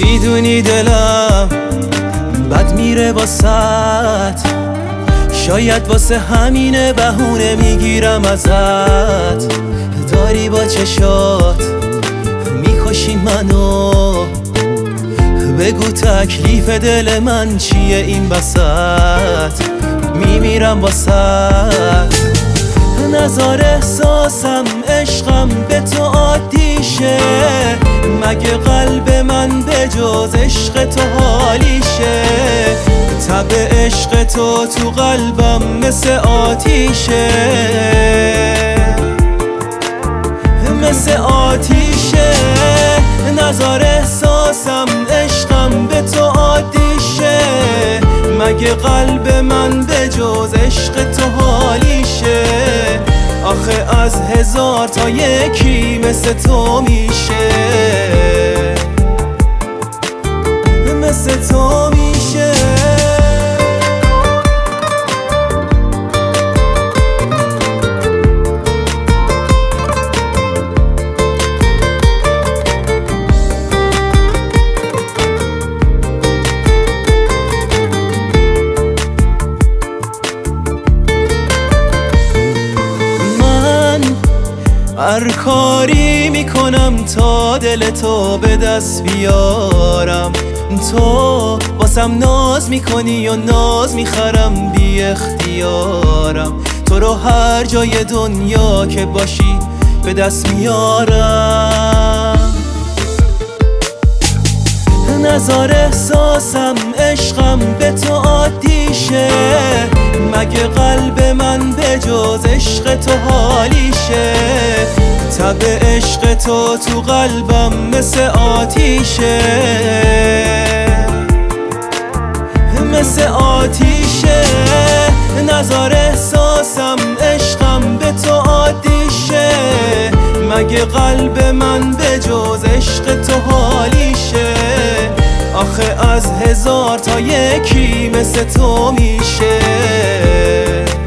میدونی دلم بد میره واسط، شاید واسه همینه بهونه میگیرم ازت. داری با چشات میکشی منو، بگو تکلیف دل من چیه این وسط، میمیرم واسط. نظر احساسم عشقم به تو عادیشه، مگه قلب من به جز عشق تو حالیشه؟ تب عشق تو قلبم مثل آتیشه، مثل آتیشه. نظر احساسم عشقم به تو عادیشه، مگه قلب من به جز عشق تو حالیشه؟ آخه از 1000 تا یکی مثل تو میشه، مثل تو میشه. هر کاری میکنم تا دل تو به دست بیارم، تو واسم ناز میکنی و ناز میخرم بی اختیارم. تو رو هر جای دنیا که باشی به دست میارم. نظر احساسم عشقم به تو عادیشه، مگه قلب من به جز عشق تو حالیشه؟ تب عشق تو قلبم مثل آتیشه، مثل آتیشه. نظر احساسم عشقم به تو عادیشه، مگه قلب من به جز عشق تو حالیشه؟ آخه از 1000 تا یکی مثل تو میشه.